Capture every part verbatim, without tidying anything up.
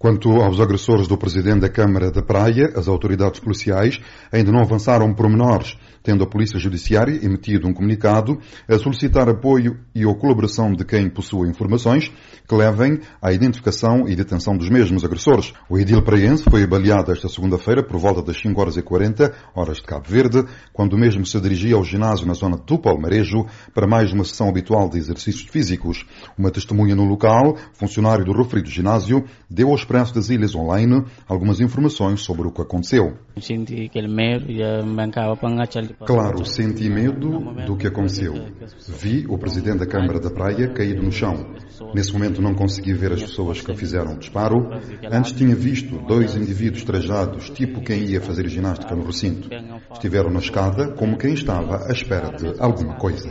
Quanto aos agressores do presidente da Câmara da Praia, as autoridades policiais ainda não avançaram pormenores, tendo a Polícia Judiciária emitido um comunicado a solicitar apoio e a colaboração de quem possua informações que levem à identificação e detenção dos mesmos agressores. O edil praiense foi baleado esta segunda-feira por volta das cinco horas e quarenta, horas de Cabo Verde, quando o mesmo se dirigia ao ginásio na zona do Palmarejo para mais uma sessão habitual de exercícios físicos. Uma testemunha no local, funcionário do referido ginásio, deu ao Expresso das Ilhas Online algumas informações sobre o que aconteceu. Senti aquele medo e mancava para engatar. Claro, senti medo do que aconteceu. Vi o presidente da Câmara da Praia caído no chão. Nesse momento não consegui ver as pessoas que fizeram o disparo. Antes tinha visto dois indivíduos trajados, tipo quem ia fazer ginástica no recinto. Estiveram na escada como quem estava à espera de alguma coisa.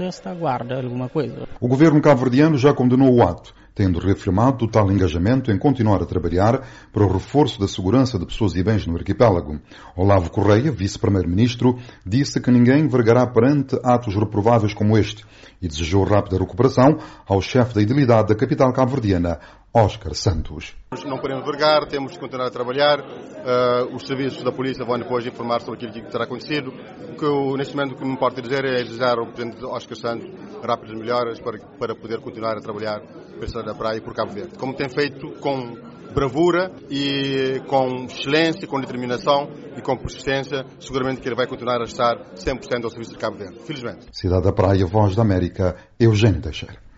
O governo cabo-verdiano já condenou o ato, tendo reafirmado total engajamento em continuar a trabalhar para o reforço da segurança de pessoas e bens no arquipélago. Olavo Correia, vice-primeiro-ministro, disse que ninguém vergará perante atos reprováveis como este e desejou rápida recuperação ao chefe da idilidade da capital cabo-verdiana, Óscar Santos. Não podemos vergar, temos de continuar a trabalhar. Uh, os serviços da polícia vão depois informar sobre aquilo que terá acontecido. O que eu, neste momento, o que me importa dizer é desejar ao presidente Óscar Santos rápidas melhoras para, para poder continuar a trabalhar pela cidade da praia e por Cabo Verde. Como tem feito com bravura e com excelência, com determinação e com persistência, seguramente que ele vai continuar a estar cem por cento ao serviço de Cabo Verde. Felizmente. Cidade da Praia, Voz da América, Eugênio Teixeira.